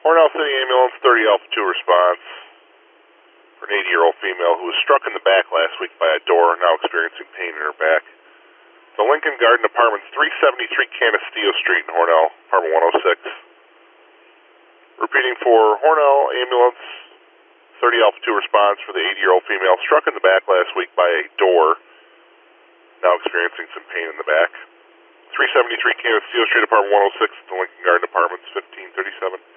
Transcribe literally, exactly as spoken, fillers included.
Hornell City Ambulance, thirty Alpha two response for an eighty-year-old female who was struck in the back last week by a door, now experiencing pain in her back. The Lincoln Garden Apartments, three seventy-three Canisteo Street in Hornell, apartment one oh six. Repeating for Hornell Ambulance, thirty Alpha two response for the eighty-year-old female struck in the back last week by a door, now experiencing some pain in the back. three seventy-three Canisteo Street, apartment one oh six, the Lincoln Garden Apartments, fifteen thirty-seven.